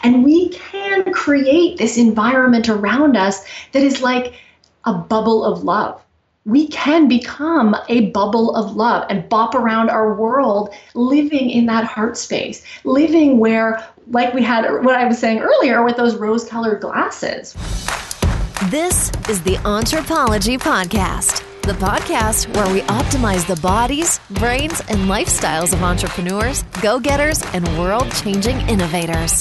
And we can create this environment around us that is like a bubble of love. We can become a bubble of love and bop around our world, living in that heart space, living where, like we had what I was saying earlier with those rose-colored glasses. This is the Anthropology Podcast, the podcast where we optimize the bodies, brains, and lifestyles of entrepreneurs, go-getters, and world-changing innovators.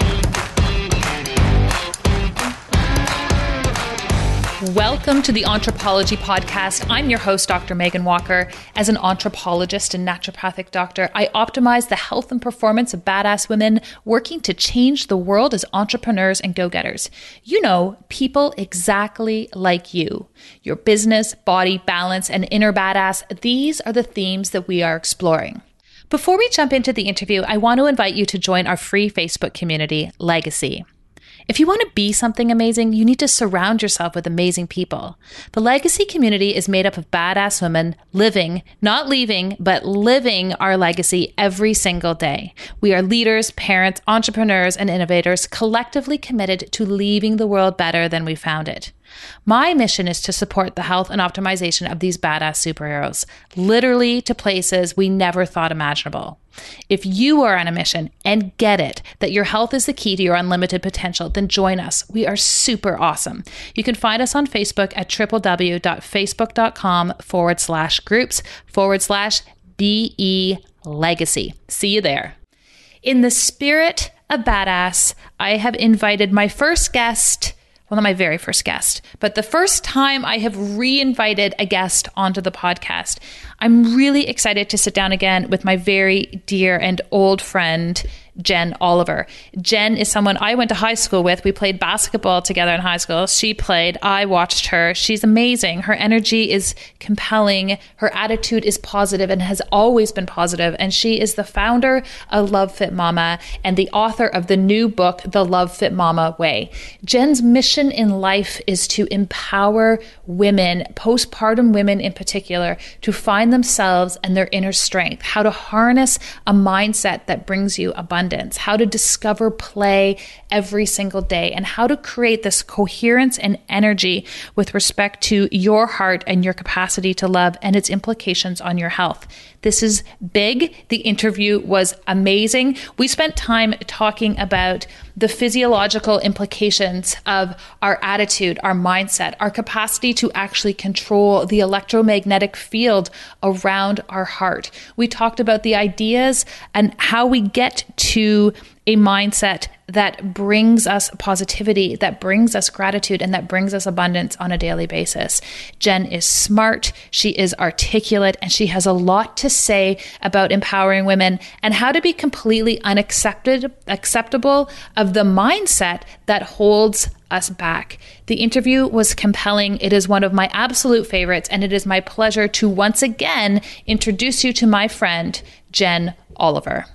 Welcome to the Anthropology Podcast. I'm your host, Dr. Megan Walker. As an anthropologist and naturopathic doctor, I optimize the health and performance of badass women working to change the world as entrepreneurs and go-getters. You know, people exactly like you. Your business, body, balance, and inner badass, these are the themes that we are exploring. Before we jump into the interview, I want to invite you to join our free Facebook community, Legacy. If you want to be something amazing, you need to surround yourself with amazing people. The Legacy community is made up of badass women living, not leaving, but living our legacy every single day. We are leaders, parents, entrepreneurs, and innovators collectively committed to leaving the world better than we found it. My mission is to support the health and optimization of these badass superheroes, literally to places we never thought imaginable. If you are on a mission and get it that your health is the key to your unlimited potential, then join us. We are super awesome. You can find us on Facebook at www.facebook.com/groups/BE Legacy. See you there. In the spirit of badass, I have invited my first guest. Well, not my very first guest, but the first time I have re-invited a guest onto the podcast. I'm really excited to sit down again with my very dear and old friend, Jen Oliver. Jen is someone I went to high school with. We played basketball together in high school. She played. I watched her. She's amazing. Her energy is compelling. Her attitude is positive and has always been positive. And she is the founder of Love Fit Mama and the author of the new book, The Love Fit Mama Way. Jen's mission in life is to empower women, postpartum women in particular, to find themselves and their inner strength, how to harness a mindset that brings you abundance, how to discover play every single day, and how to create this coherence and energy with respect to your heart and your capacity to love and its implications on your health. This is big. The interview was amazing. We spent time talking about the physiological implications of our attitude, our mindset, our capacity to actually control the electromagnetic field around our heart. We talked about the ideas and how we get to a mindset that brings us positivity, that brings us gratitude, and that brings us abundance on a daily basis. Jen is smart, she is articulate, and she has a lot to say about empowering women and how to be completely acceptable of the mindset that holds us back. The interview was compelling. It is one of my absolute favorites, and it is my pleasure to once again introduce you to my friend, Jen Oliver.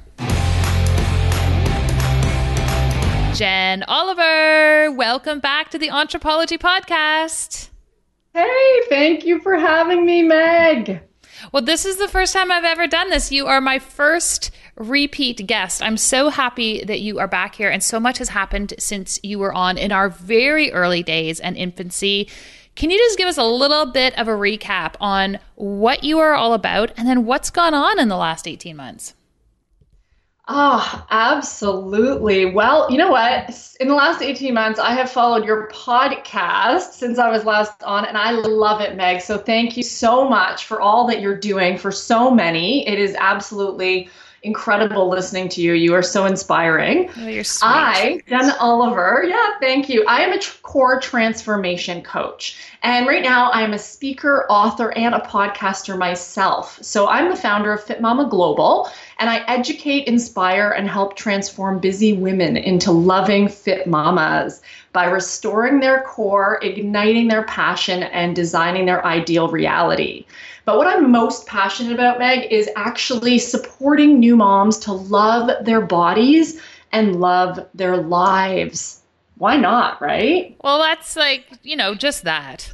Jen Oliver, welcome back to the Anthropology Podcast. Hey, thank you for having me, Meg. Well, this is the first time I've ever done this. You are my first repeat guest. I'm so happy that you are back here, and so much has happened since you were on in our very early days and infancy. Can you just give us a little bit of a recap on what you are all about and then what's gone on in the last 18 months? Oh, absolutely. Well, you know what? In the last 18 months, I have followed your podcast since I was last on, and I love it, Meg. So thank you so much for all that you're doing for so many. It is absolutely incredible listening to you. You are so inspiring. Oh, you're sweet. Jen Oliver, thank you. I am a core transformation coach. And right now I am a speaker, author, and a podcaster myself. So I'm the founder of Fit Mama Global, and I educate, inspire, and help transform busy women into loving fit mamas by restoring their core, igniting their passion, and designing their ideal reality. But what I'm most passionate about, Meg, is actually supporting new moms to love their bodies and love their lives. Why not, right? Well, that's just that.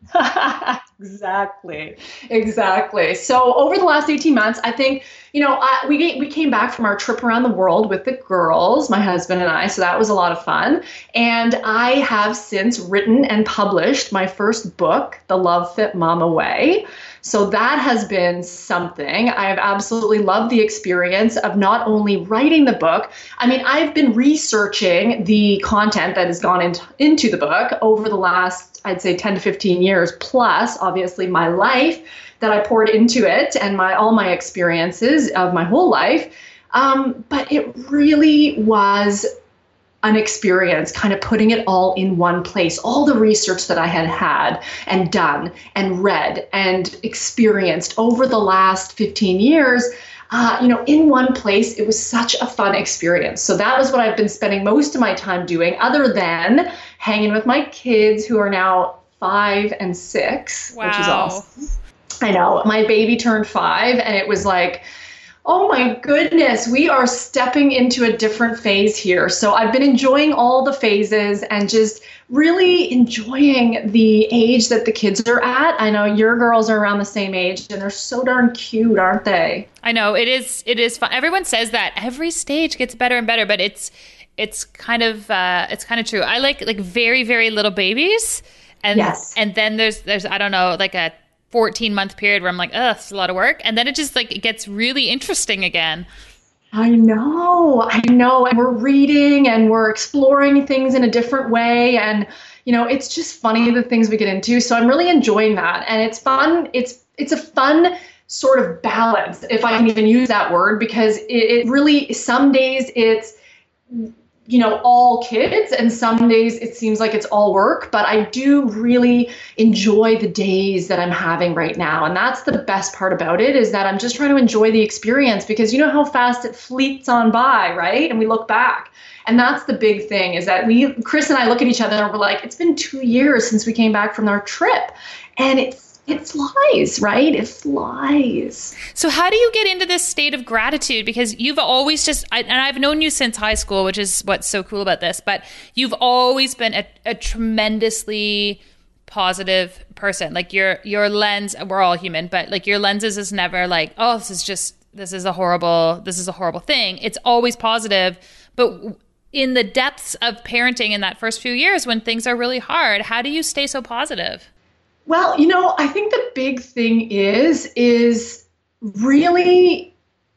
Exactly. So over the last 18 months, I think, we came back from our trip around the world with the girls, my husband and I. So that was a lot of fun. And I have since written and published my first book, The Love Fit Mama Way. So that has been something. I have absolutely loved the experience of not only writing the book. I mean, I've been researching the content that has gone into the book over the last, I'd say 10 to 15 years, plus obviously my life that I poured into it and all my experiences of my whole life. But it really was an experience, kind of putting it all in one place, all the research that I had and done and read and experienced over the last 15 years, in one place. It was such a fun experience. So that was what I've been spending most of my time doing, other than hanging with my kids who are now 5 and 6, wow. Which is awesome. I know, my baby turned 5 and it was like, oh my goodness, we are stepping into a different phase here. So I've been enjoying all the phases and just really enjoying the age that the kids are at. I know your girls are around the same age and they're so darn cute, aren't they? I know, it is fun. Everyone says that every stage gets better and better, but it's kind of true. I like very, very little babies. And yes. And then there's I don't know, like a 14-month period where I'm like, oh, it's a lot of work. And then it just it gets really interesting again. I know. And we're reading and we're exploring things in a different way. And, it's just funny the things we get into. So I'm really enjoying that. And it's fun. It's a fun sort of balance, if I can even use that word, because it really, some days it's, all kids, and some days it seems like it's all work, but I do really enjoy the days that I'm having right now. And that's the best part about it, is that I'm just trying to enjoy the experience, because you know how fast it fleets on by, right? And we look back. And that's the big thing, is that Chris and I look at each other and we're like, it's been 2 years since we came back from our trip. And it flies, right? It flies. So how do you get into this state of gratitude? Because you've always and I've known you since high school, which is what's so cool about this, but you've always been a tremendously positive person. Like your lens, we're all human, but like your lenses is never like, oh, this is a horrible thing. It's always positive. But in the depths of parenting in that first few years, when things are really hard, how do you stay so positive? Well, I think the big thing is really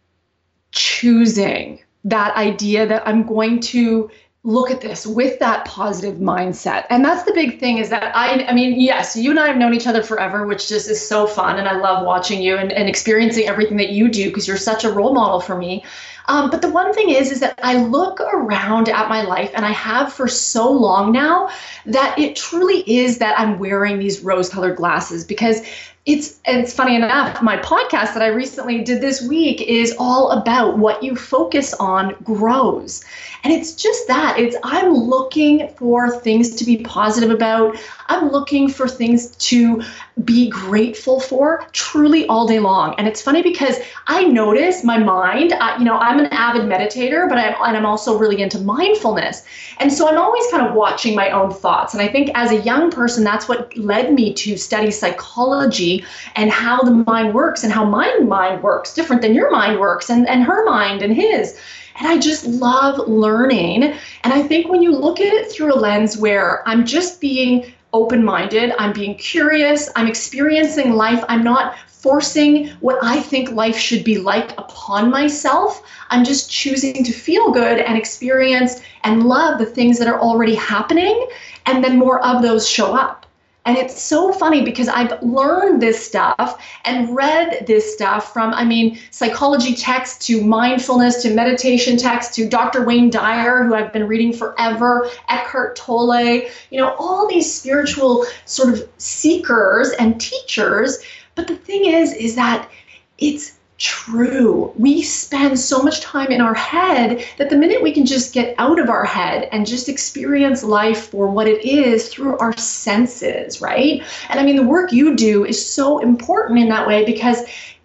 choosing that idea that I'm going to look at this with that positive mindset. And that's the big thing, is that I mean, yes, you and I have known each other forever, which just is so fun. And I love watching you and experiencing everything that you do, because you're such a role model for me. But the one thing is that I look around at my life, and I have for so long now, that it truly is that I'm wearing these rose-colored glasses, because it's funny enough, my podcast that I recently did this week is all about what you focus on grows. And it's just that. I'm looking for things to be positive about. I'm looking for things to be grateful for truly all day long. And it's funny because I notice my mind, I'm an avid meditator, but I'm also really into mindfulness. And so I'm always kind of watching my own thoughts. And I think as a young person, that's what led me to study psychology and how the mind works, and how my mind works different than your mind works, and her mind and his. And I just love learning. And I think when you look at it through a lens where I'm just being open-minded, I'm being curious, I'm experiencing life, I'm not forcing what I think life should be like upon myself. I'm just choosing to feel good and experience and love the things that are already happening, and then more of those show up. And it's so funny because I've learned this stuff and read this stuff from, psychology texts to mindfulness to meditation texts to Dr. Wayne Dyer, who I've been reading forever, Eckhart Tolle, all these spiritual sort of seekers and teachers. But the thing is that it's true. We spend so much time in our head that the minute we can just get out of our head and just experience life for what it is through our senses, right? And the work you do is so important in that way, because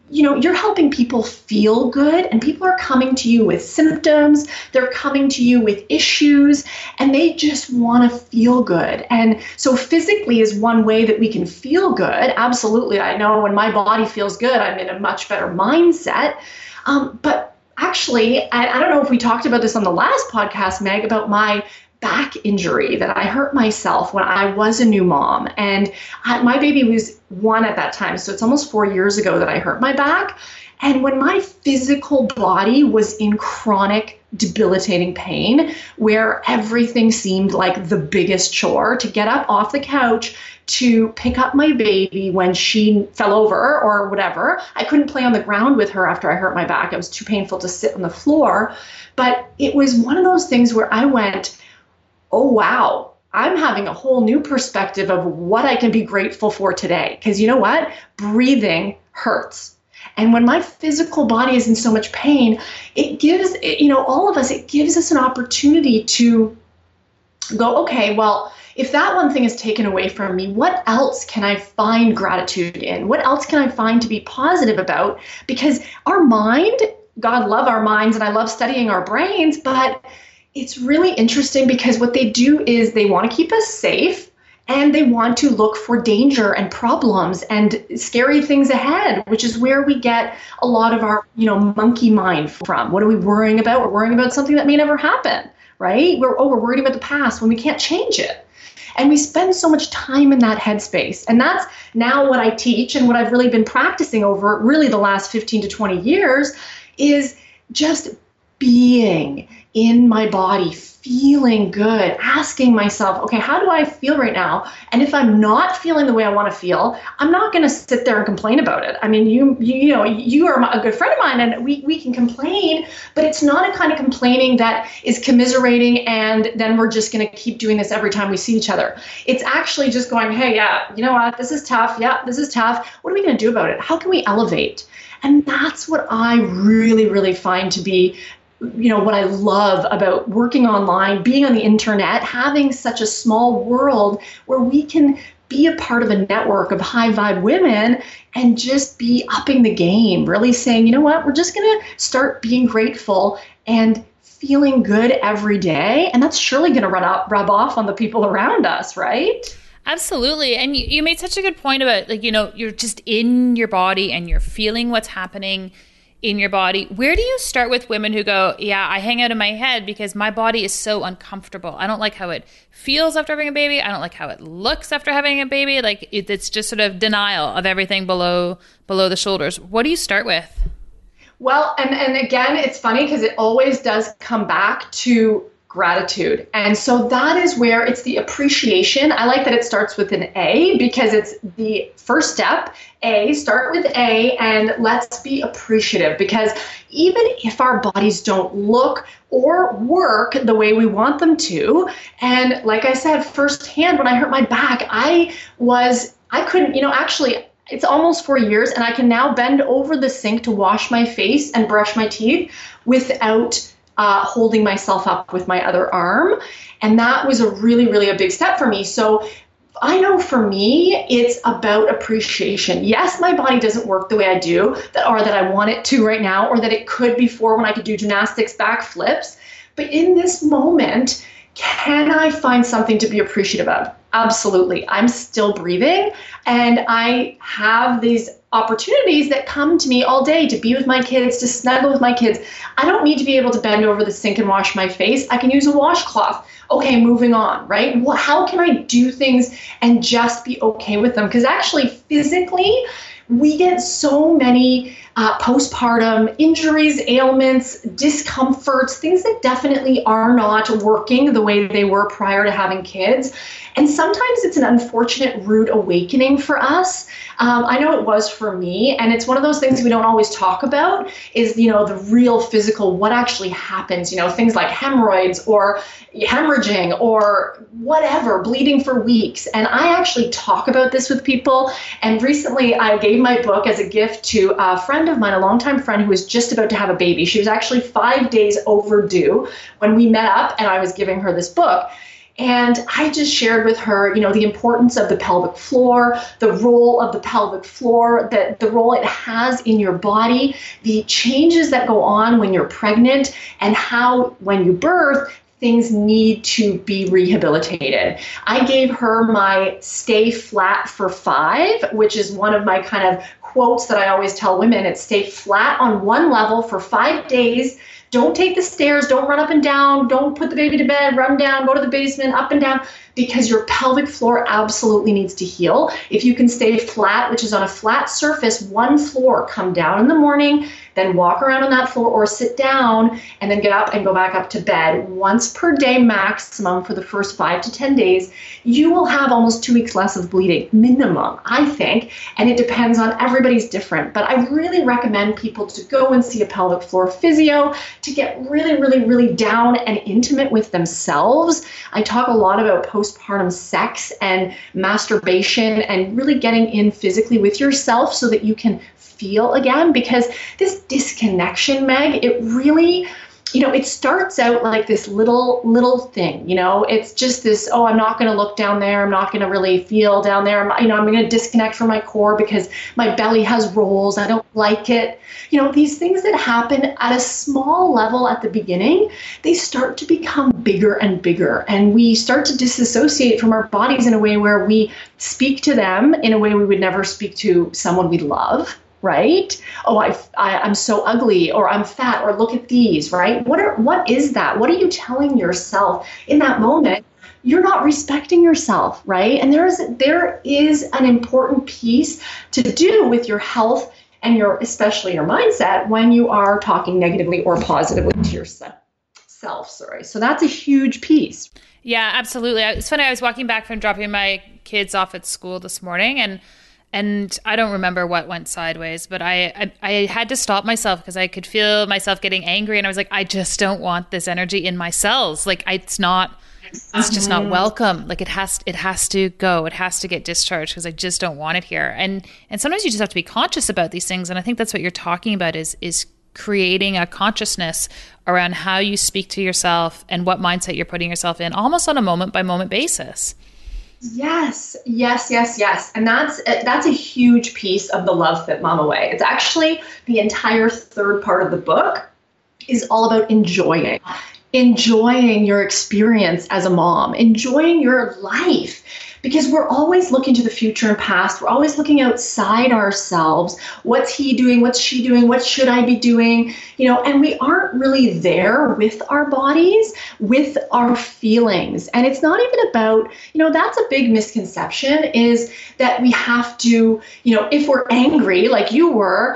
you're helping people feel good, and people are coming to you with symptoms. They're coming to you with issues, and they just want to feel good. And so physically is one way that we can feel good. Absolutely. I know when my body feels good, I'm in a much better mindset. But actually, I don't know if we talked about this on the last podcast, Meg, about my back injury that I hurt myself when I was a new mom. And my baby was 1 at that time. So it's almost 4 years ago that I hurt my back. And when my physical body was in chronic, debilitating pain, where everything seemed like the biggest chore to get up off the couch to pick up my baby when she fell over or whatever. I couldn't play on the ground with her after I hurt my back. It was too painful to sit on the floor. But it was one of those things where I went, oh, wow, I'm having a whole new perspective of what I can be grateful for today. Because you know what? Breathing hurts. And when my physical body is in so much pain, it gives, all of us, it gives us an opportunity to go, okay, well, if that one thing is taken away from me, what else can I find gratitude in? What else can I find to be positive about? Because our mind, God love our minds, and I love studying our brains, but it's really interesting because what they do is they want to keep us safe, and they want to look for danger and problems and scary things ahead, which is where we get a lot of our, monkey mind from. What are we worrying about? We're worrying about something that may never happen, right? We're worried about the past when we can't change it. And we spend so much time in that headspace. And that's now what I teach, and what I've really been practicing over really the last 15 to 20 years is just being in my body, feeling good, asking myself, okay, how do I feel right now? And if I'm not feeling the way I want to feel, I'm not going to sit there and complain about it. I mean, you are a good friend of mine, and we can complain, but it's not a kind of complaining that is commiserating and then we're just going to keep doing this every time we see each other. It's actually just going, hey, yeah, you know what? This is tough. Yeah, this is tough. What are we going to do about it? How can we elevate? And that's what I really, really find to be what I love about working online, being on the internet, having such a small world where we can be a part of a network of high vibe women and just be upping the game, really saying, you know what, we're just going to start being grateful and feeling good every day. And that's surely going to rub off on the people around us, right? Absolutely. And you made such a good point about, you're just in your body and you're feeling what's happening in your body. Where do you start with women who go, yeah, I hang out in my head because my body is so uncomfortable. I don't like how it feels after having a baby. I don't like how it looks after having a baby. Like it's just sort of denial of everything below the shoulders. What do you start with? Well, and again, it's funny because it always does come back to gratitude. And so that is where it's the appreciation. I like that it starts with an A because it's the first step. Start with A, and let's be appreciative, because even if our bodies don't look or work the way we want them to, and like I said firsthand, when I hurt my back, I couldn't, actually, it's almost 4 years, and I can now bend over the sink to wash my face and brush my teeth without holding myself up with my other arm. And that was a really, really a big step for me. So I know for me, it's about appreciation. Yes, my body doesn't work the way I do, or that I want it to right now, or that it could before when I could do gymnastics, backflips. But in this moment, can I find something to be appreciative of? Absolutely. I'm still breathing, and I have these opportunities that come to me all day to be with my kids, to snuggle with my kids. I don't need to be able to bend over the sink and wash my face. I can use a washcloth. Okay, moving on, right? Well, how can I do things and just be okay with them? Because actually, physically, we get so many postpartum injuries, ailments, discomforts, things that definitely are not working the way they were prior to having kids. And sometimes it's an unfortunate rude awakening for us. I know it was for me, and it's one of those things we don't always talk about is, the real physical, what actually happens, things like hemorrhoids or hemorrhaging or whatever, bleeding for weeks. And I actually talk about this with people. And recently I gave my book as a gift to a friend of mine, a longtime friend who was just about to have a baby. She was actually 5 days overdue when we met up, and I was giving her this book. And I just shared with her, the importance of the pelvic floor, the role of the pelvic floor, the role it has in your body, the changes that go on when you're pregnant, and how when you birth, things need to be rehabilitated. I gave her my stay flat for 5, which is one of my kind of quotes that I always tell women. It's stay flat on one level for 5 days. Don't take the stairs, don't run up and down, don't put the baby to bed, run down, go to the basement, up and down, because your pelvic floor absolutely needs to heal. If you can stay flat, which is on a flat surface, one floor, come down in the morning, then walk around on that floor or sit down and then get up and go back up to bed once per day maximum for the first 5 to 10 days, you will have almost 2 weeks less of bleeding, minimum, I think. And it depends on everybody's different. But I really recommend people to go and see a pelvic floor physio to get really, really, really down and intimate with themselves. I talk a lot about postpartum sex and masturbation and really getting in physically with yourself so that you can feel again, because this disconnection, Meg, it really, it starts out like this little thing, it's just this, oh, I'm not going to look down there. I'm not going to really feel down there. I'm going to disconnect from my core because my belly has rolls. I don't like it. These things that happen at a small level at the beginning, they start to become bigger and bigger. And we start to disassociate from our bodies in a way where we speak to them in a way we would never speak to someone we love. Right? Oh, I'm so ugly, or I'm fat, or look at these, right? What is that? What are you telling yourself in that moment? You're not respecting yourself, right? And there is an important piece to do with your health and especially your mindset when you are talking negatively or positively to yourself. So that's a huge pice. Yeah, absolutely. It's funny. I was walking back from dropping my kids off at school this morning, and I don't remember what went sideways, but I had to stop myself because I could feel myself getting angry. And I was like, I just don't want this energy in my cells. Like it's just not welcome. Like it has to go. It has to get discharged because I just don't want it here. And sometimes you just have to be conscious about these things. And I think that's what you're talking about is creating a consciousness around how you speak to yourself and what mindset you're putting yourself in, almost on a moment by moment basis. Yes. And that's a huge piece of the Love Fit Mama way. It's actually the entire third part of the book is all about enjoying your experience as a mom, enjoying your life. Because we're always looking to the future and past. We're always looking outside ourselves. What's he doing? What's she doing? What should I be doing? And we aren't really there with our bodies, with our feelings. And it's not even about, that's a big misconception is that we have to, if we're angry like you were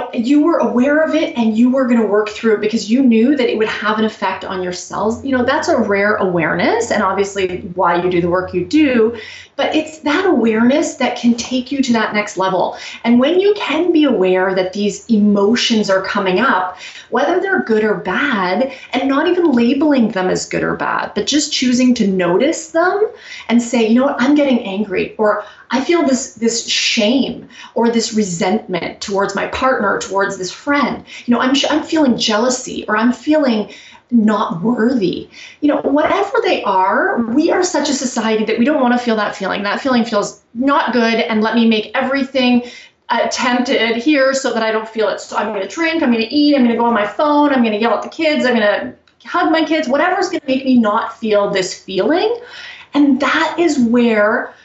aware of it and you were going to work through it because you knew that it would have an effect on your cells. That's a rare awareness and obviously why you do the work you do. But it's that awareness that can take you to that next level. And when you can be aware that these emotions are coming up, whether they're good or bad, and not even labeling them as good or bad, but just choosing to notice them and say, I'm getting angry, or I feel this shame or this resentment towards my partner, towards this friend. I'm feeling jealousy, or I'm feeling not worthy. Whatever they are, we are such a society that we don't want to feel that feeling. That feeling feels not good, and let me make everything tempted here so that I don't feel it. So I'm going to drink, I'm going to eat, I'm going to go on my phone, I'm going to yell at the kids, I'm going to hug my kids, whatever's going to make me not feel this feeling. And that is where,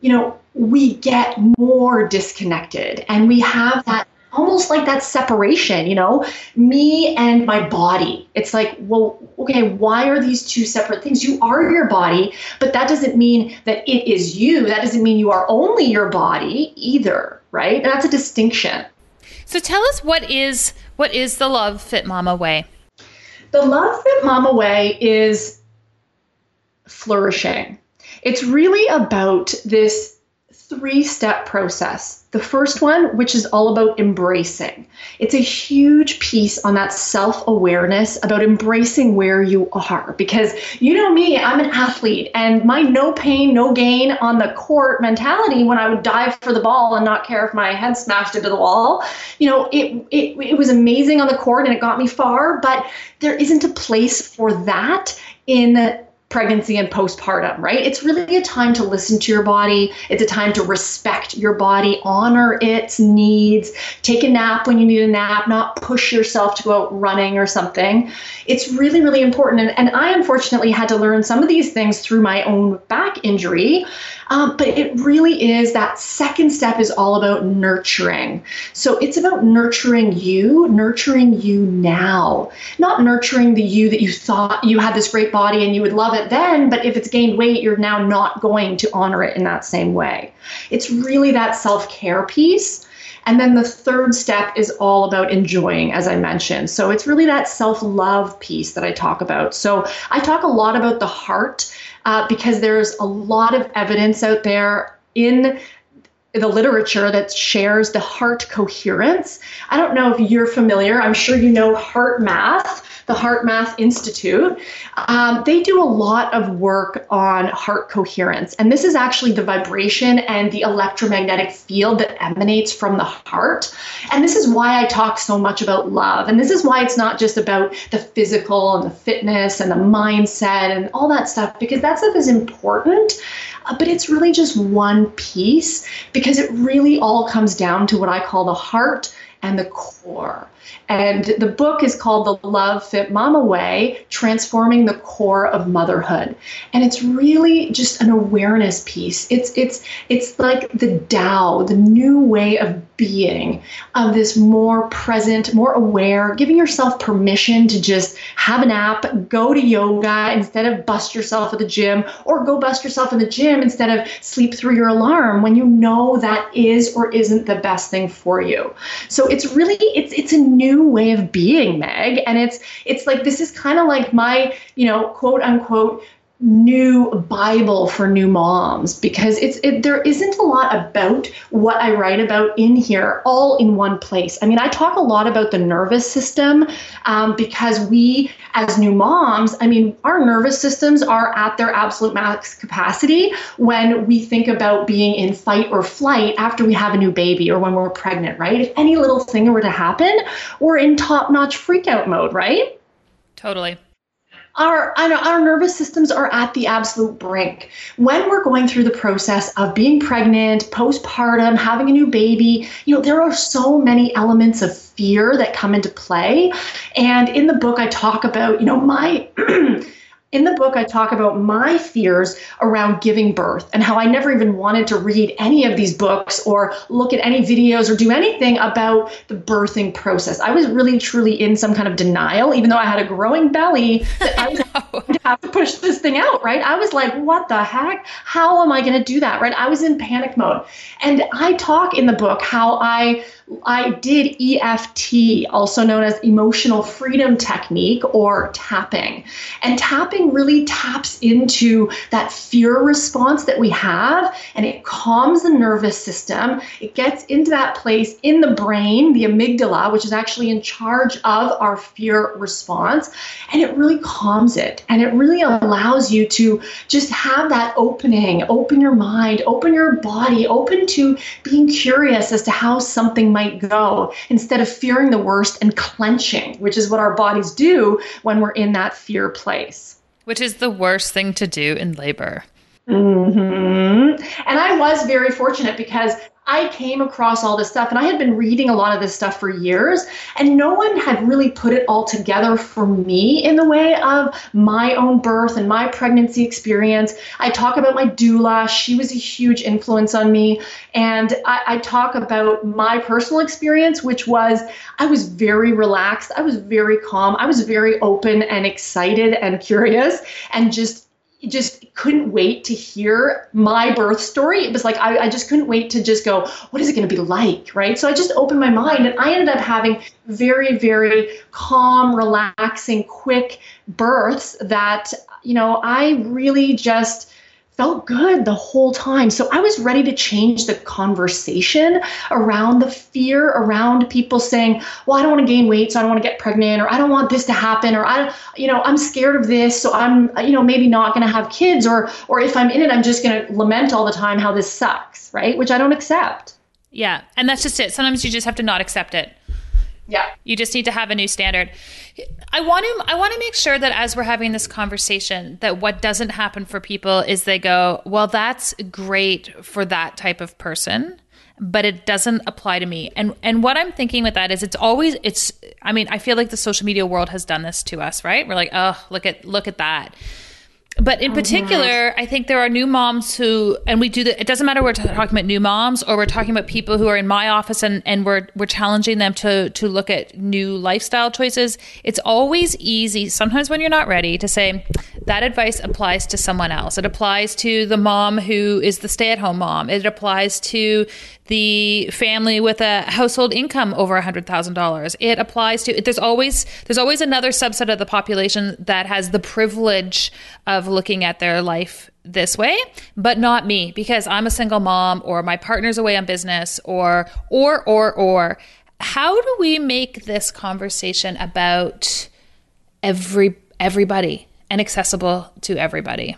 we get more disconnected, and we have that almost like that separation, me and my body. It's like, well, okay, why are these two separate things? You are your body, but that doesn't mean that it is you. That doesn't mean you are only your body either, right? That's a distinction. So tell us, what is the Love Fit Mama way? The Love Fit Mama way is flourishing. It's really about this 3-step process. The first one, which is all about embracing. It's a huge piece on that self-awareness about embracing where you are. Because me, I'm an athlete, and my no pain, no gain on the court mentality when I would dive for the ball and not care if my head smashed into the wall, it was amazing on the court and it got me far, but there isn't a place for that in pregnancy and postpartum, right? It's really a time to listen to your body. It's a time to respect your body, honor its needs, take a nap when you need a nap, not push yourself to go out running or something. It's really, really important. And I unfortunately had to learn some of these things through my own back injury. But it really is, that second step is all about nurturing. So it's about nurturing you now, not nurturing the you that you thought you had this great body and you would love it then, but if it's gained weight, you're now not going to honor it in that same way. It's really that self-care piece. And then the third step is all about enjoying, as I mentioned. So it's really that self-love piece that I talk about. So I talk a lot about the heart because there's a lot of evidence out there in the literature that shares the heart coherence. I don't know if you're familiar. I'm sure you know HeartMath, the HeartMath Institute. They do a lot of work on heart coherence. And this is actually the vibration and the electromagnetic field that emanates from the heart. And this is why I talk so much about love. And this is why it's not just about the physical and the fitness and the mindset and all that stuff, because that stuff is important. But it's really just one piece, because it really all comes down to what I call the heart and the core. And the book is called The Love Fit Mama Way, Transforming the Core of Motherhood. And it's really just an awareness piece. It's like the Tao, the new way of being, of this more present, more aware, giving yourself permission to just have a nap, go to yoga instead of bust yourself at the gym, or go bust yourself in the gym instead of sleep through your alarm when you know that is or isn't the best thing for you. So it's really, it's a new way of being, Meg. And it's like, this is kind of like my, quote unquote, new Bible for new moms, because there isn't a lot about what I write about in here all in one place. I mean, I talk a lot about the nervous system because we, as new moms, I mean, our nervous systems are at their absolute max capacity when we think about being in fight or flight after we have a new baby or when we're pregnant, right? If any little thing were to happen, we're in top-notch freak-out mode, right? Totally. Our nervous systems are at the absolute brink. When we're going through the process of being pregnant, postpartum, having a new baby, there are so many elements of fear that come into play. And in the book, I talk about, my fears around giving birth and how I never even wanted to read any of these books or look at any videos or do anything about the birthing process. I was really, truly in some kind of denial, even though I had a growing belly, that I was going to have to push this thing out, right? I was like, what the heck? How am I going to do that, right? I was in panic mode. And I talk in the book how I did EFT, also known as emotional freedom technique, or tapping. And tapping really taps into that fear response that we have, and it calms the nervous system. It gets into that place in the brain, the amygdala, which is actually in charge of our fear response, and it really calms it. And it really allows you to just have that opening, open your mind, open your body, open to being curious as to how something might go, instead of fearing the worst and clenching, which is what our bodies do when we're in that fear place. Which is the worst thing to do in labor. Mm-hmm. And I was very fortunate because I came across all this stuff, and I had been reading a lot of this stuff for years, and no one had really put it all together for me in the way of my own birth and my pregnancy experience. I talk about my doula. She was a huge influence on me. And I talk about my personal experience, which was I was very relaxed. I was very calm. I was very open and excited and curious, and just couldn't wait to hear my birth story. It was like, I just couldn't wait to just go, what is it going to be like, right? So I just opened my mind, and I ended up having very, very calm, relaxing, quick births that, I really just felt good the whole time. So I was ready to change the conversation around the fear, around people saying, well, I don't want to gain weight, so I don't want to get pregnant, or I don't want this to happen, or I'm scared of this, so I'm, maybe not going to have kids, or if I'm in it, I'm just going to lament all the time how this sucks, right? Which I don't accept. Yeah. And that's just it. Sometimes you just have to not accept it. Yeah. You just need to have a new standard. I want to make sure that as we're having this conversation, that what doesn't happen for people is they go, well, that's great for that type of person, but it doesn't apply to me. And what I'm thinking with that is I feel like the social media world has done this to us, right? We're like, oh, look at that. But in particular, I think there are new moms who, and we do that. It doesn't matter we're talking about new moms or we're talking about people who are in my office and we're challenging them to look at new lifestyle choices. It's always easy, sometimes when you're not ready, to say that advice applies to someone else. It applies to the mom who is the stay-at-home mom. It applies to the family with a household income over $100,000. It applies to, there's always another subset of the population that has the privilege of looking at their life this way, but not me, because I'm a single mom or my partner's away on business or. How do we make this conversation about everybody and accessible to everybody?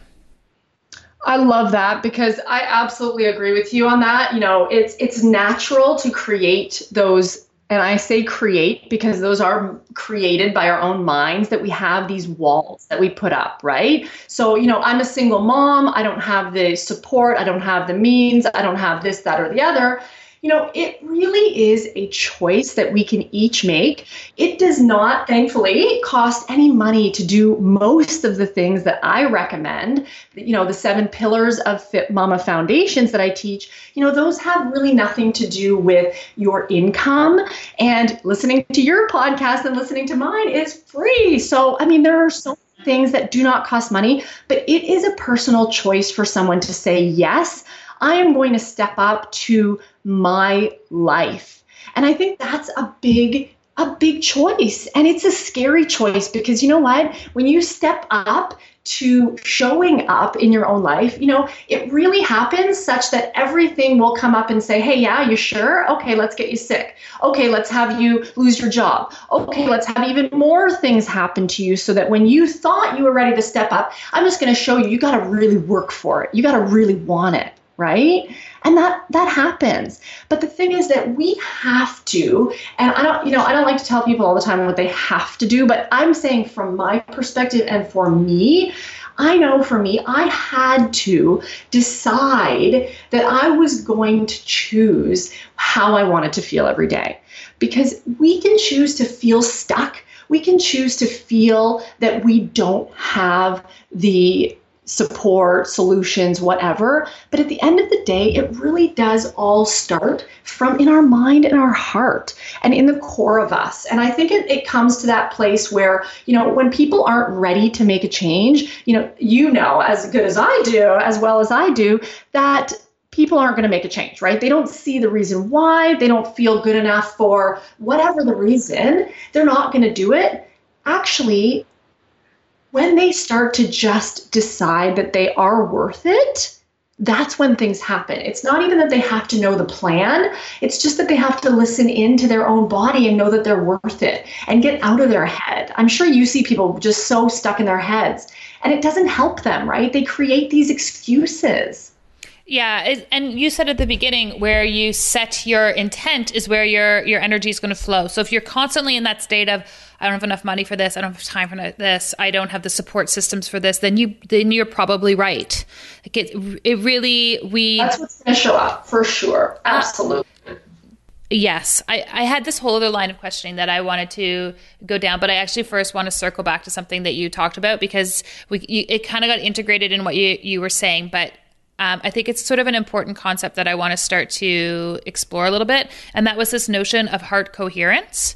I love that, because I absolutely agree with you on that. You know, it's natural to create those, and I say create because those are created by our own minds, that we have these walls that we put up, right? So, you know, I'm a single mom. I don't have the support. I don't have the means. I don't have this, that, or the other. You know, it really is a choice that we can each make. It does not, thankfully, cost any money to do most of the things that I recommend. You know, the 7 pillars of Fit Mama Foundations that I teach, you know, those have really nothing to do with your income. And listening to your podcast and listening to mine is free. So, I mean, there are so many things that do not cost money, but it is a personal choice for someone to say, yes, I am going to step up to my life. And I think that's a big choice. And it's a scary choice, because you know what? When you step up to showing up in your own life, you know, it really happens such that everything will come up and say, hey, yeah, you sure? Okay, let's get you sick. Okay, let's have you lose your job. Okay, let's have even more things happen to you, so that when you thought you were ready to step up, I'm just going to show you, you got to really work for it. You got to really want it. Right? And that happens. But the thing is that we have to, and I don't like to tell people all the time what they have to do, but I'm saying from my perspective and for me, I know for me, I had to decide that I was going to choose how I wanted to feel every day. Because we can choose to feel stuck. We can choose to feel that we don't have the support, solutions, whatever. But at the end of the day, it really does all start from in our mind and our heart and in the core of us. And I think it comes to that place where, you know, when people aren't ready to make a change, you know, as good as I do, as well as I do, that people aren't going to make a change, right? They don't see the reason why. They don't feel good enough for whatever the reason. They're not going to do it. Actually, when they start to just decide that they are worth it, that's when things happen. It's not even that they have to know the plan. It's just that they have to listen into their own body and know that they're worth it and get out of their head. I'm sure you see people just so stuck in their heads, and it doesn't help them, right? They create these excuses. Yeah, and you said at the beginning, where you set your intent is where your energy is going to flow. So if you're constantly in that state of, I don't have enough money for this, I don't have time for this, I don't have the support systems for this, then you're probably right. Like it really, that's what's going to show up for sure. Absolutely. Yes. I had this whole other line of questioning that I wanted to go down, but I actually first want to circle back to something that you talked about, because it kind of got integrated in what you were saying, but I think it's sort of an important concept that I want to start to explore a little bit. And that was this notion of heart coherence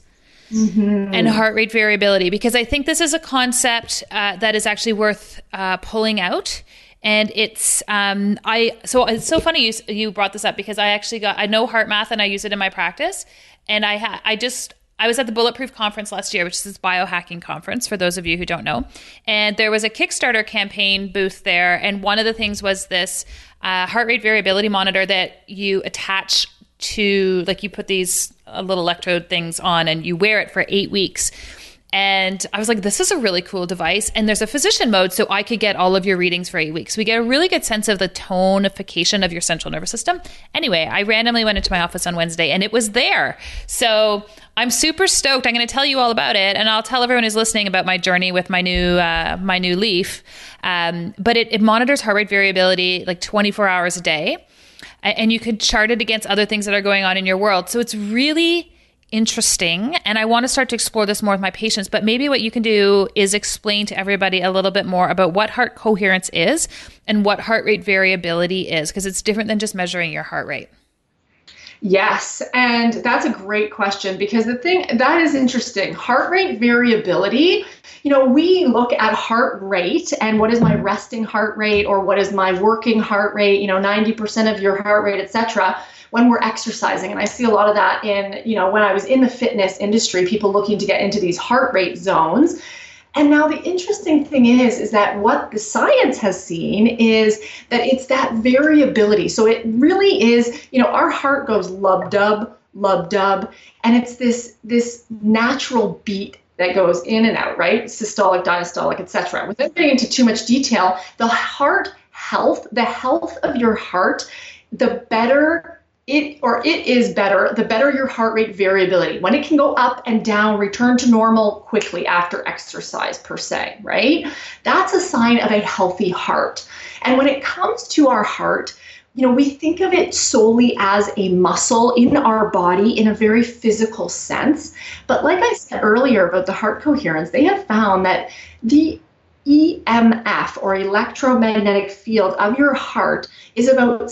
and heart rate variability, because I think this is a concept that is actually worth pulling out. And it's, so it's so funny you brought this up, because I know heart math and I use it in my practice. And I was at the Bulletproof conference last year, which is this biohacking conference for those of you who don't know. And there was a Kickstarter campaign booth there. And one of the things was this heart rate variability monitor that you attach to, like, you put these little electrode things on and you wear it for 8 weeks. And I was like, this is a really cool device. And there's a physician mode, so I could get all of your readings for 8 weeks. We get a really good sense of the tonification of your central nervous system. Anyway, I randomly went into my office on Wednesday and it was there. So I'm super stoked. I'm going to tell you all about it. And I'll tell everyone who's listening about my journey with my new Leaf. But it monitors heart rate variability like 24 hours a day. And you could chart it against other things that are going on in your world. So it's really interesting. And I want to start to explore this more with my patients. But maybe what you can do is explain to everybody a little bit more about what heart coherence is and what heart rate variability is, because it's different than just measuring your heart rate. Yes, and that's a great question, because the thing that is interesting, heart rate variability, we look at heart rate and what is my resting heart rate or what is my working heart rate, 90% of your heart rate, etc., when we're exercising. And I see a lot of that in, when I was in the fitness industry, people looking to get into these heart rate zones. And now the interesting thing is that what the science has seen is that it's that variability. So it really is, our heart goes lub-dub, lub-dub, and it's this natural beat that goes in and out, right? Systolic, diastolic, etc. Without getting into too much detail, the heart health, the health of your heart, the better it is better, the better your heart rate variability. When it can go up and down, return to normal quickly after exercise per se, right? That's a sign of a healthy heart. And when it comes to our heart, we think of it solely as a muscle in our body in a very physical sense. But like I said earlier about the heart coherence, they have found that the EMF, or electromagnetic field of your heart, is about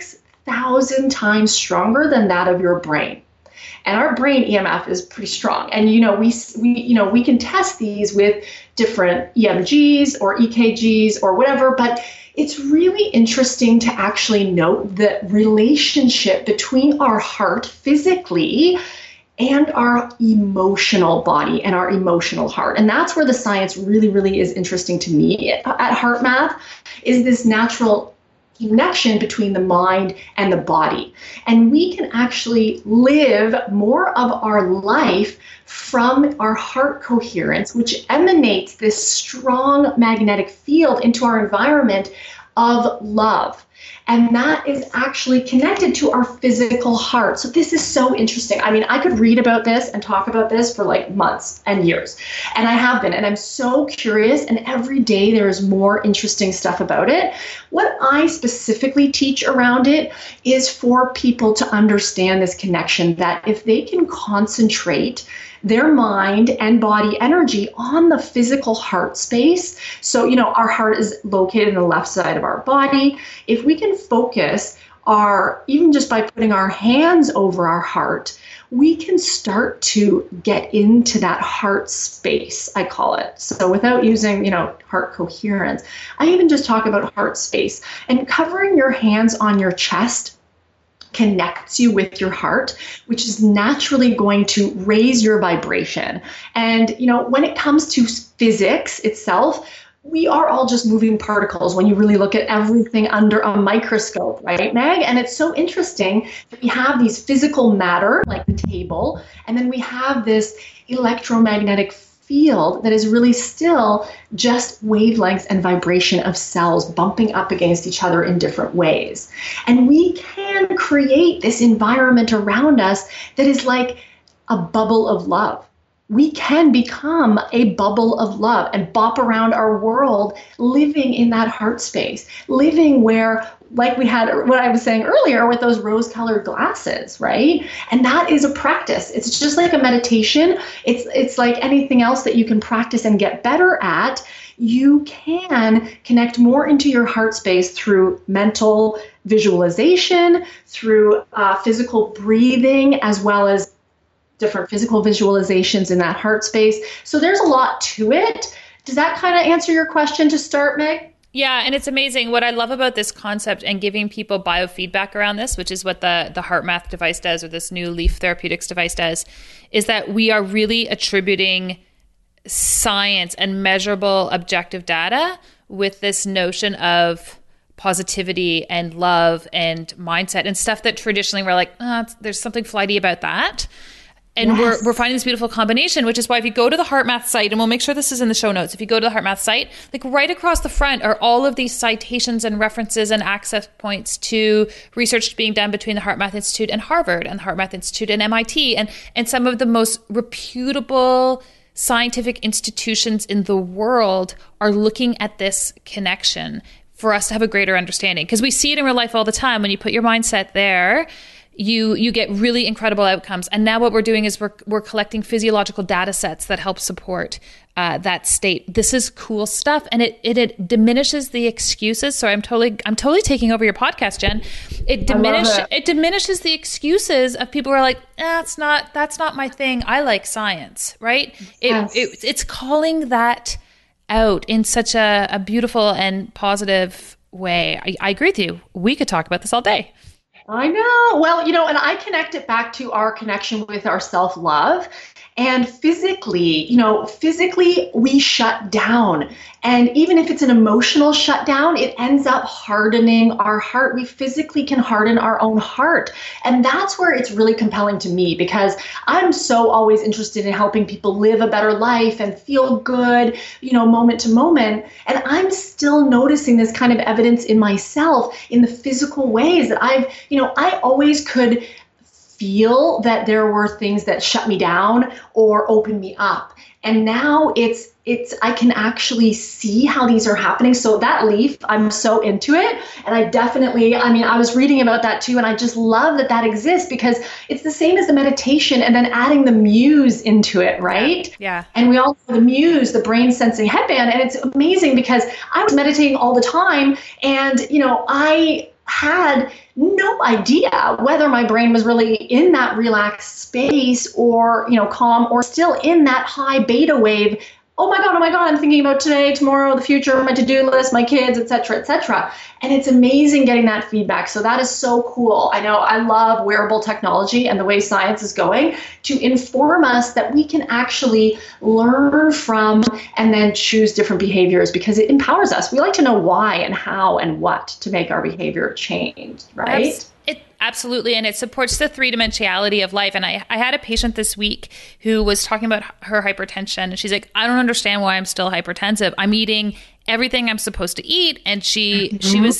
6,000 times stronger than that of your brain. And our brain EMF is pretty strong. And we can test these with different EMGs or EKGs or whatever, but it's really interesting to actually note the relationship between our heart physically and our emotional body and our emotional heart. And that's where the science really, really is interesting to me at HeartMath, is this natural connection between the mind and the body. And we can actually live more of our life from our heart coherence, which emanates this strong magnetic field into our environment of love. And that is actually connected to our physical heart. So this is so interesting. I mean, I could read about this and talk about this for like months and years. And I have been, and I'm so curious. And every day there is more interesting stuff about it. What I specifically teach around it is for people to understand this connection, that if they can concentrate their mind and body energy on the physical heart space. So, our heart is located in the left side of our body. If we can focus even just by putting our hands over our heart, we can start to get into that heart space, I call it. So without using, heart coherence, I even just talk about heart space, and covering your hands on your chest connects you with your heart, which is naturally going to raise your vibration. And, when it comes to physics itself, we are all just moving particles when you really look at everything under a microscope, right, Meg? And it's so interesting that we have these physical matter, like the table, and then we have this electromagnetic field that is really still just wavelengths and vibration of cells bumping up against each other in different ways. And we can create this environment around us that is like a bubble of love. We can become a bubble of love and bop around our world, living in that heart space, living where, like we had what I was saying earlier with those rose-colored glasses, right? And that is a practice. It's just like a meditation. It's like anything else that you can practice and get better at. You can connect more into your heart space through mental visualization, through physical breathing, as well as different physical visualizations in that heart space. So there's a lot to it. Does that kind of answer your question to start, Meg? Yeah, and it's amazing. What I love about this concept and giving people biofeedback around this, which is what the HeartMath device does, or this new Leaf Therapeutics device does, is that we are really attributing science and measurable objective data with this notion of positivity and love and mindset and stuff that traditionally we're like, there's something flighty about that. And we're finding this beautiful combination, which is why if you go to the HeartMath site, and we'll make sure this is in the show notes, if you go to the HeartMath site, like right across the front are all of these citations and references and access points to research being done between the HeartMath Institute and Harvard and the HeartMath Institute and MIT and some of the most reputable scientific institutions in the world are looking at this connection for us to have a greater understanding. Because we see it in real life all the time. When you put your mindset there, you get really incredible outcomes. And now what we're doing is we're collecting physiological data sets that help support that state. This is cool stuff, and it diminishes the excuses. So I'm totally taking over your podcast, Jen. It diminishes the excuses of people who are like, that's not my thing. I like science, right? Yes. It's calling that out in such a beautiful and positive way. I agree with you. We could talk about this all day. I know. Well, and I connect it back to our connection with our self-love. And physically we shut down. And even if it's an emotional shutdown, it ends up hardening our heart. We physically can harden our own heart. And that's where it's really compelling to me, because I'm so always interested in helping people live a better life and feel good, moment to moment. And I'm still noticing this kind of evidence in myself in the physical ways that I always could feel that there were things that shut me down or opened me up. And now I can actually see how these are happening. So that leaf, I'm so into it. And I was reading about that too. And I just love that exists, because it's the same as the meditation and then adding the Muse into it, right? Yeah. And we all have the Muse, the brain sensing headband. And it's amazing because I was meditating all the time. And, I had no idea whether my brain was really in that relaxed space or, calm, or still in that high beta wave. Oh my God, I'm thinking about today, tomorrow, the future, my to-do list, my kids, et cetera, et cetera. And it's amazing getting that feedback. So that is so cool. I know I love wearable technology and the way science is going to inform us that we can actually learn from and then choose different behaviors, because it empowers us. We like to know why and how and what to make our behavior change, right? Absolutely. And it supports the three-dimensionality of life. And I had a patient this week who was talking about her hypertension. And she's like, I don't understand why I'm still hypertensive. I'm eating everything I'm supposed to eat. And she was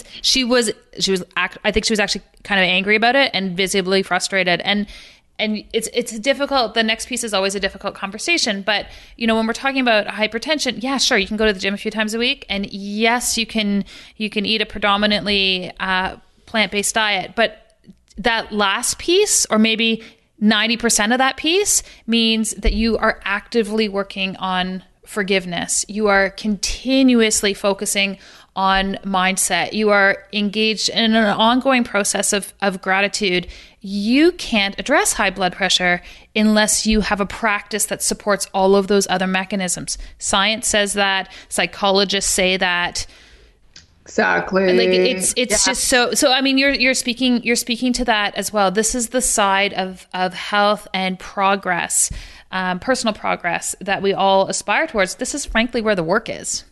I think she was actually kind of angry about it and visibly frustrated. And it's difficult. The next piece is always a difficult conversation. But, when we're talking about hypertension, yeah, sure, you can go to the gym a few times a week. And yes, you can eat a predominantly plant-based diet. But that last piece, or maybe 90% of that piece, means that you are actively working on forgiveness. You are continuously focusing on mindset. You are engaged in an ongoing process of gratitude. You can't address high blood pressure unless you have a practice that supports all of those other mechanisms. Science says that, psychologists say that. Exactly. Like it's just so. I mean, you're speaking to that as well. This is the side of health and progress, personal progress that we all aspire towards. This is frankly where the work is.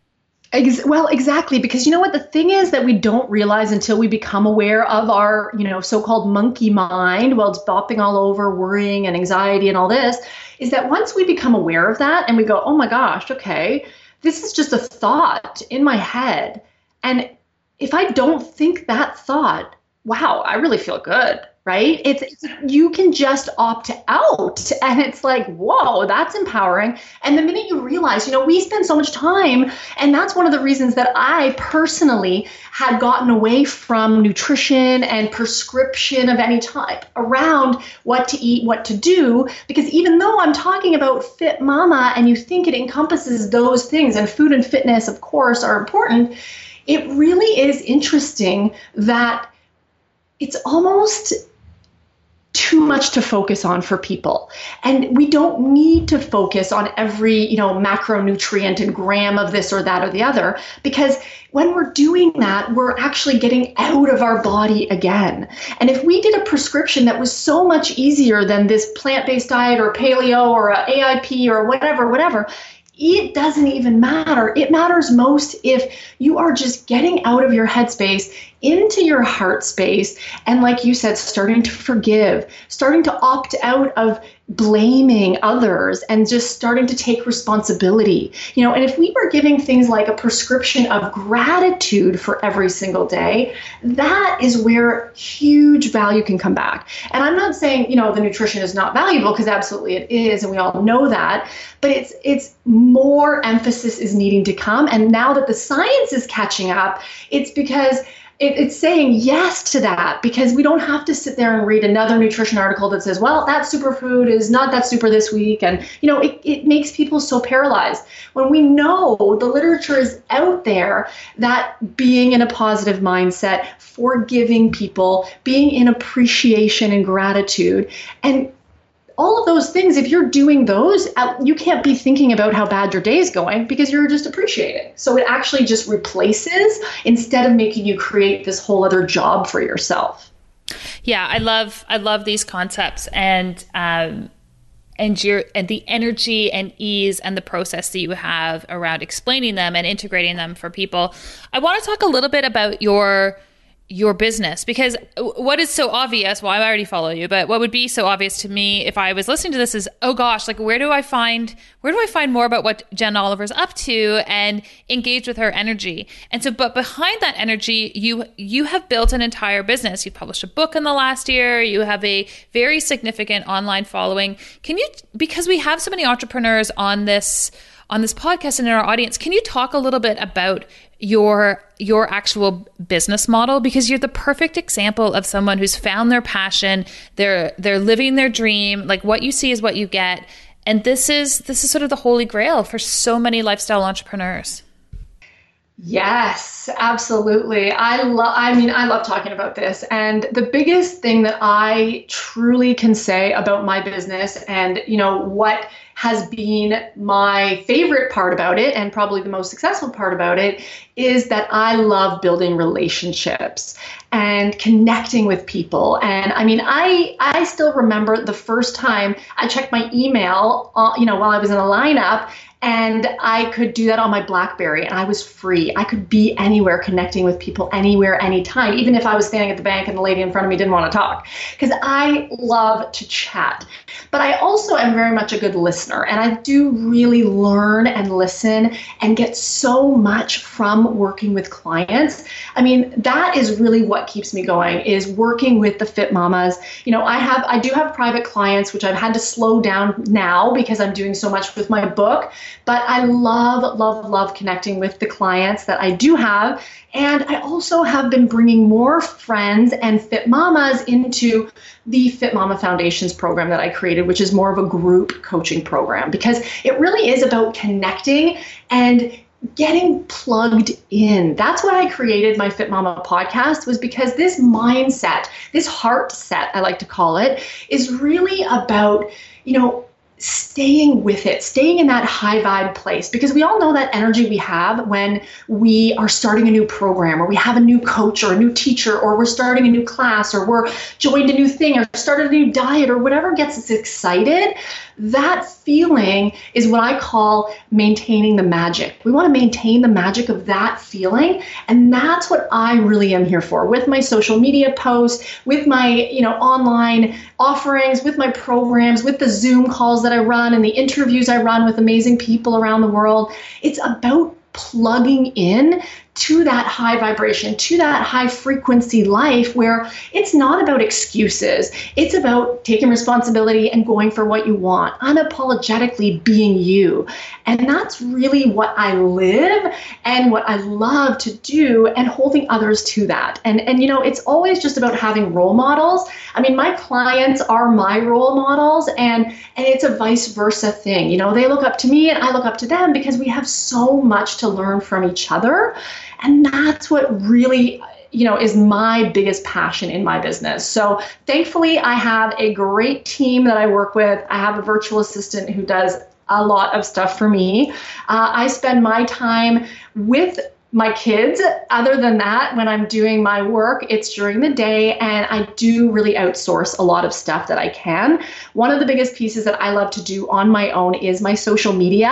Well, exactly. Because you know what the thing is that we don't realize until we become aware of our, so-called monkey mind, while it's bopping all over, worrying and anxiety and all this, is that once we become aware of that and we go, oh my gosh, okay, this is just a thought in my head. And if I don't think that thought, wow, I really feel good, right? It's you can just opt out, and it's like, whoa, that's empowering. And the minute you realize, we spend so much time, and that's one of the reasons that I personally had gotten away from nutrition and prescription of any type around what to eat, what to do, because even though I'm talking about Fit Mama and you think it encompasses those things, and food and fitness, of course, are important, it really is interesting that it's almost too much to focus on for people. And we don't need to focus on every, macronutrient and gram of this or that or the other, because when we're doing that, we're actually getting out of our body again. And if we did a prescription that was so much easier than this plant-based diet or paleo or a AIP or whatever, it doesn't even matter. It matters most if you are just getting out of your headspace into your heart space. And like you said, starting to forgive, starting to opt out of blaming others and just starting to take responsibility. And if we were giving things like a prescription of gratitude for every single day, that is where huge value can come back. And I'm not saying, the nutrition is not valuable, because absolutely it is, and we all know that, but it's more emphasis is needing to come. And now that the science is catching up, it's because it's saying yes to that, because we don't have to sit there and read another nutrition article that says, well, that superfood is not that super this week. And, it makes people so paralyzed when we know the literature is out there that being in a positive mindset, forgiving people, being in appreciation and gratitude, and all of those things, if you're doing those, you can't be thinking about how bad your day is going, because you're just appreciating. So it actually just replaces, instead of making you create this whole other job for yourself. Yeah, I love these concepts, and the energy and ease and the process that you have around explaining them and integrating them for people. I want to talk a little bit about your business, because what is so obvious, well, I already follow you, but what would be so obvious to me if I was listening to this is, oh gosh, like where do I find more about what Jen Oliver's up to and engage with her energy? And so, but behind that energy, you have built an entire business. You've published a book in the last year. You have a very significant online following. Can you, because we have so many entrepreneurs on this podcast and in our audience, can you talk a little bit about your actual business model? Because you're the perfect example of someone who's found their passion. They're living their dream. Like, what you see is what you get. And this is sort of the holy grail for so many lifestyle entrepreneurs. Yes, absolutely. I love talking about this. And the biggest thing that I truly can say about my business, and what has been my favorite part about it, and probably the most successful part about it, is that I love building relationships and connecting with people. And I still remember the first time I checked my email, while I was in a lineup, and I could do that on my BlackBerry, and I was free. I could be anywhere, connecting with people anywhere, anytime, even if I was standing at the bank and the lady in front of me didn't want to talk, because I love to chat. But I also am very much a good listener, and I do really learn and listen and get so much from working with clients. That is really what keeps me going, is working with the Fit Mamas. I do have private clients, which I've had to slow down now because I'm doing so much with my book. But I love, love, love connecting with the clients that I do have. And I also have been bringing more friends and Fit Mamas into the Fit Mama Foundations program that I created, which is more of a group coaching program, because it really is about connecting and getting plugged in. That's why I created my Fit Mama podcast, was because this mindset, this heart set, I like to call it, is really about, staying with it, staying in that high vibe place, because we all know that energy we have when we are starting a new program, or we have a new coach or a new teacher, or we're starting a new class, or we're joined a new thing, or started a new diet, or whatever gets us excited. That feeling is what I call maintaining the magic. We want to maintain the magic of that feeling. And that's what I really am here for, with my social media posts, with my, online offerings, with my programs, with the Zoom calls that I run and the interviews I run with amazing people around the world. It's about plugging in to that high vibration, to that high frequency life where it's not about excuses. It's about taking responsibility and going for what you want, unapologetically being you. And that's really what I live and what I love to do, and holding others to that. And it's always just about having role models. My clients are my role models, and it's a vice versa thing. They look up to me and I look up to them, because we have so much to learn from each other. And that's what really, is my biggest passion in my business. So thankfully, I have a great team that I work with. I have a virtual assistant who does a lot of stuff for me. I spend my time with my kids. Other than that, when I'm doing my work, it's during the day, and I do really outsource a lot of stuff that I can. One of the biggest pieces that I love to do on my own is my social media.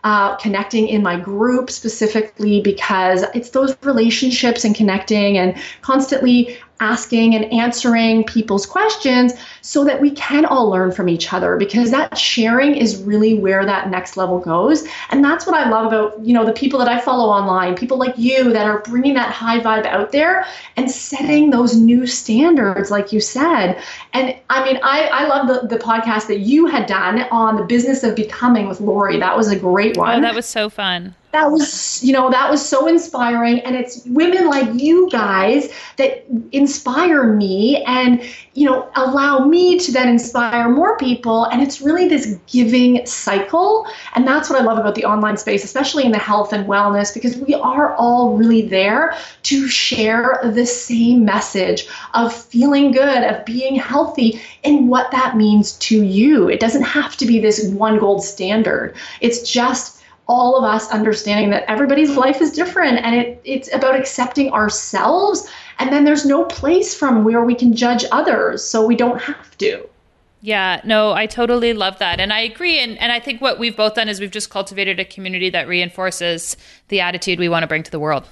connecting in my group specifically, because it's those relationships and connecting and constantly asking and answering people's questions so that we can all learn from each other, because that sharing is really where that next level goes. And that's what I love about, the people that I follow online, people like you that are bringing that high vibe out there and setting those new standards, like you said. And I mean, I love the podcast that you had done on the business of becoming with Lori. That was a great one. Oh, that was so fun. That was so inspiring. And it's women like you guys that inspire me and, allow me to then inspire more people. And it's really this giving cycle. And that's what I love about the online space, especially in the health and wellness, because we are all really there to share the same message of feeling good, of being healthy, and what that means to you. It doesn't have to be this one gold standard. It's just all of us understanding that everybody's life is different, and it's about accepting ourselves. And then there's no place from where we can judge others, so we don't have to. Yeah, no, I totally love that. And I agree. And I think what we've both done is we've just cultivated a community that reinforces the attitude we want to bring to the world.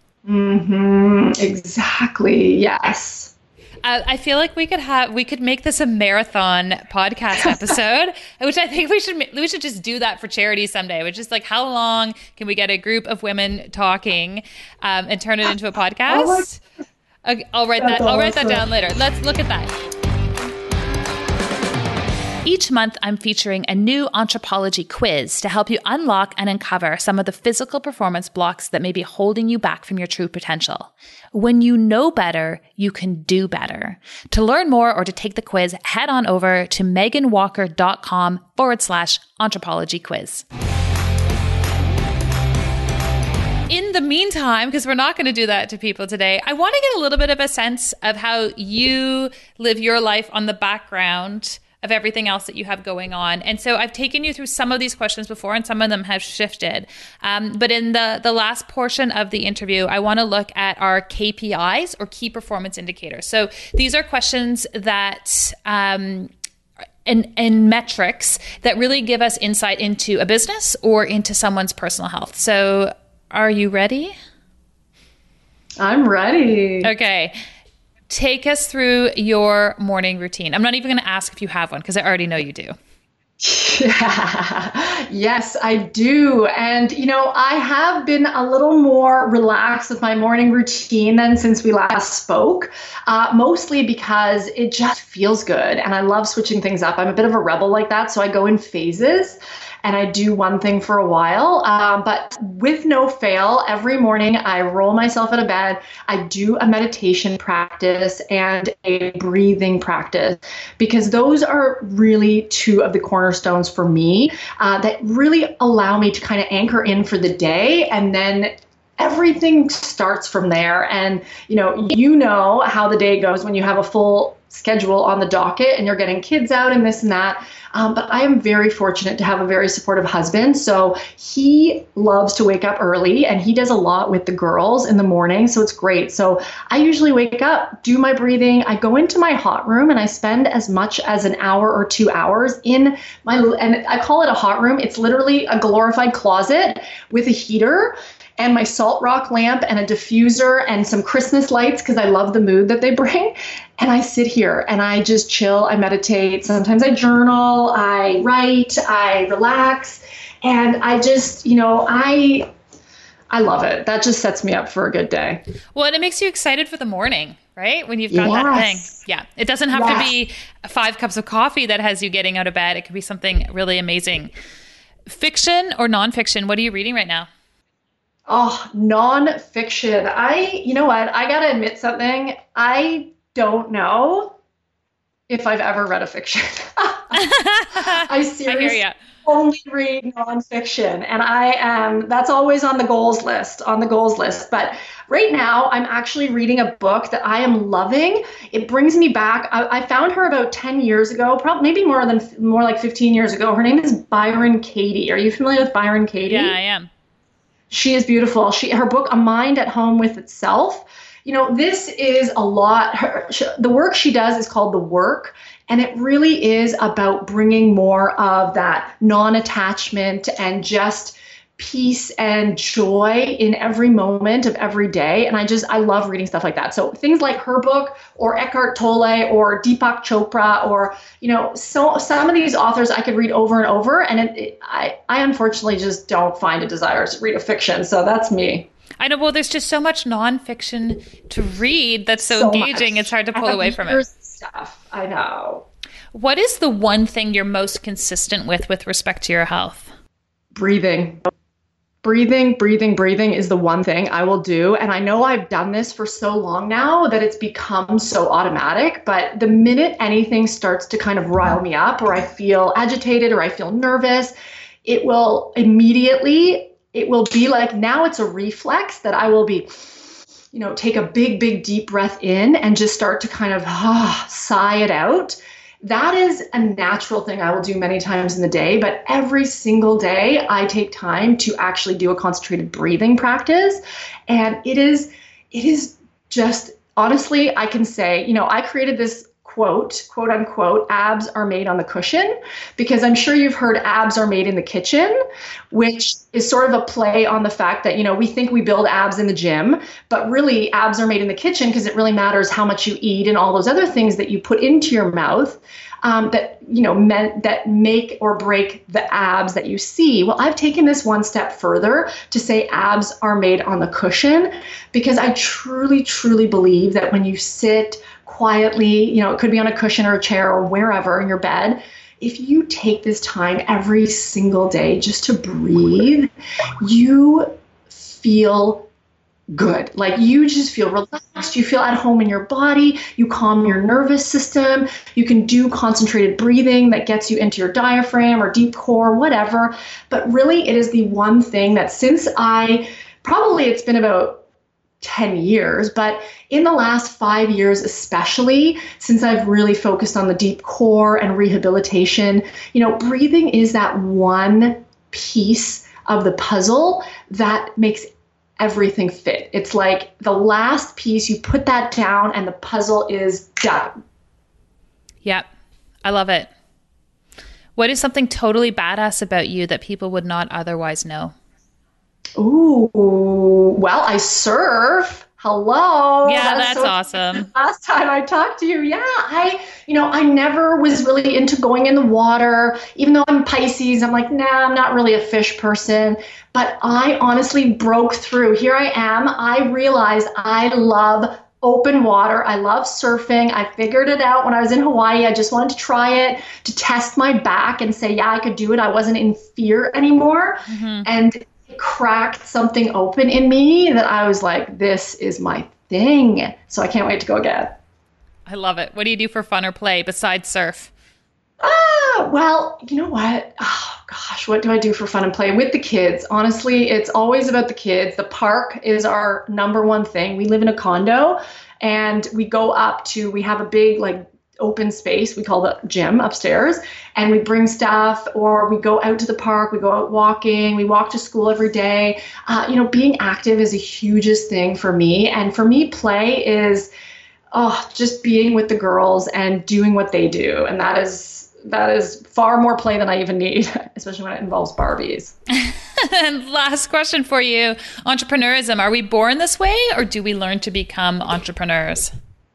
Exactly. Yes. I feel like we could make this a marathon podcast episode, which I think we should just do that for charity someday. Which is like, how long can we get a group of women talking and turn it into a podcast? Okay, I'll write that down later. Let's look at that. Each month, I'm featuring a new Anthropologie quiz to help you unlock and uncover some of the physical performance blocks that may be holding you back from your true potential. When you know better, you can do better. To learn more or to take the quiz, head on over to meganwalker.com/Anthropologie quiz. In the meantime, because we're not going to do that to people today, I want to get a little bit of a sense of how you live your life on the background of everything else that you have going on. And so I've taken you through some of these questions before, and some of them have shifted. But in the last portion of the interview, I want to look at our KPIs, or key performance indicators. So these are questions that and metrics that really give us insight into a business or into someone's personal health. So are you ready? I'm ready. Okay. Take us through your morning routine. I'm not even going to ask if you have one, because I already know you do. Yes, I do. And, I have been a little more relaxed with my morning routine than since we last spoke, mostly because it just feels good. And I love switching things up. I'm a bit of a rebel like that. So I go in phases. And I do one thing for a while, but with no fail, every morning I roll myself out of bed. I do a meditation practice and a breathing practice, because those are really two of the cornerstones for me that really allow me to kind of anchor in for the day, and then everything starts from there. And you know how the day goes when you have a full schedule on the docket and you're getting kids out and this and that. But I am very fortunate to have a very supportive husband. So he loves to wake up early, and he does a lot with the girls in the morning. So it's great. So I usually wake up, do my breathing. I go into my hot room and I spend as much as an hour or 2 hours in and I call it a hot room. It's literally a glorified closet with a heater and my salt rock lamp and a diffuser and some Christmas lights, because I love the mood that they bring. And I sit here and I just chill. I meditate. Sometimes I journal, I write, I relax. And I just, I love it. That just sets me up for a good day. Well, and it makes you excited for the morning, right? When you've got that thing. Yeah. It doesn't have to be 5 cups of coffee that has you getting out of bed. It could be something really amazing. Fiction or nonfiction? What are you reading right now? Oh, nonfiction. You know what? I got to admit something. I don't know if I've ever read a fiction. I seriously only read nonfiction. And that's always on the goals list. But right now I'm actually reading a book that I am loving. It brings me back. I found her about 10 years ago, probably maybe more like 15 years ago. Her name is Byron Katie. Are you familiar with Byron Katie? Yeah, I am. She is beautiful. Her book, A Mind at Home with Itself. This is a lot. The work she does is called The Work, and it really is about bringing more of that non-attachment and just peace and joy in every moment of every day. And I love reading stuff like that. So things like her book or Eckhart Tolle or Deepak Chopra or, so some of these authors I could read over and over. And I unfortunately just don't find a desire to read a fiction. So that's me. I know. Well, there's just so much nonfiction to read that's so engaging. Much. It's hard to pull away from it. Stuff. I know. What is the one thing you're most consistent with respect to your health? Breathing is the one thing I will do. And I know I've done this for so long now that it's become so automatic. But the minute anything starts to kind of rile me up or I feel agitated or I feel nervous, it will be like now it's a reflex that I will be, take a big, deep breath in and just start to kind of sigh it out. That is a natural thing I will do many times in the day, but every single day I take time to actually do a concentrated breathing practice. And it is just, honestly, I can say, I created this quote unquote, abs are made on the cushion, because I'm sure you've heard abs are made in the kitchen, which is sort of a play on the fact that, we think we build abs in the gym, but really abs are made in the kitchen because it really matters how much you eat and all those other things that you put into your mouth that make or break the abs that you see. Well, I've taken this one step further to say abs are made on the cushion, because I truly, truly believe that when you sit quietly, it could be on a cushion or a chair or wherever in your bed, if you take this time every single day just to breathe, you feel good. Like you just feel relaxed. You feel at home in your body. You calm your nervous system. You can do concentrated breathing that gets you into your diaphragm or deep core, whatever. But really, it is the one thing that it's been about 10 years, but in the last 5 years, especially since I've really focused on the deep core and rehabilitation, breathing is that one piece of the puzzle that makes everything fit. It's like the last piece, you put that down and the puzzle is done. Yep. I love it. What is something totally badass about you that people would not otherwise know? Ooh, well, I surf. Hello. Yeah, that's awesome. Last time I talked to you, I never was really into going in the water. Even though I'm Pisces, I'm like, nah, I'm not really a fish person. But I honestly broke through. Here I am. I realized I love open water. I love surfing. I figured it out when I was in Hawaii. I just wanted to try it to test my back and say, yeah, I could do it. I wasn't in fear anymore. Mm-hmm. And it cracked something open in me that I was like, this is my thing. So I can't wait to go again. I love it. What do you do for fun or play besides surf? Well, you know what? Oh, gosh, what do I do for fun and play? With the kids, honestly, it's always about the kids. The park is our number one thing. We live in a condo and we have a big open space we call the gym upstairs, and we bring stuff, or we go out to the park, we go out walking, we walk to school every day. Being active is the hugest thing for me. And for me, play is just being with the girls and doing what they do. And that is far more play than I even need, especially when it involves Barbies. And last question for you, entrepreneurism. Are we born this way or do we learn to become entrepreneurs?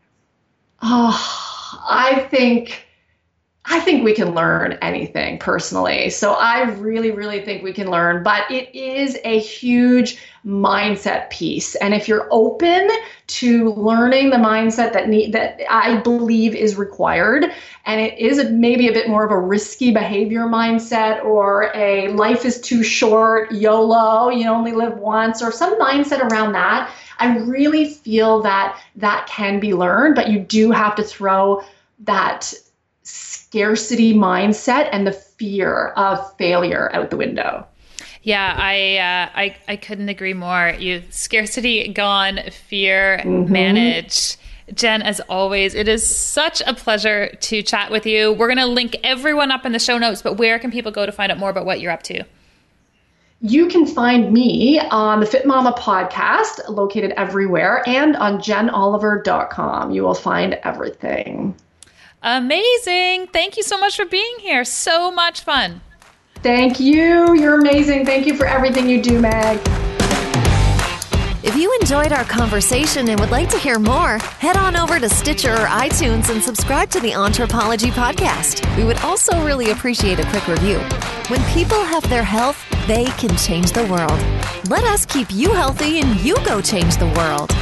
I think we can learn anything personally. So I really, really think we can learn, but it is a huge mindset piece. And if you're open to learning the mindset that I believe is required, and it is maybe a bit more of a risky behavior mindset, or a life is too short, YOLO, you only live once, or some mindset around that, I really feel that can be learned, but you do have to throw that scarcity mindset and the fear of failure out the window. Yeah, I couldn't agree more. Scarcity gone, fear managed. Jen, as always, it is such a pleasure to chat with you. We're going to link everyone up in the show notes, but where can people go to find out more about what you're up to? You can find me on the Fit Mama podcast, located everywhere, and on jenoliver.com. You will find everything. Amazing. Thank you so much for being here. So much fun. Thank you. You're amazing. Thank you for everything you do, Meg. If you enjoyed our conversation and would like to hear more, head on over to Stitcher or iTunes and subscribe to the Anthropology Podcast. We would also really appreciate a quick review. When people have their health, they can change the world. Let us keep you healthy and you go change the world.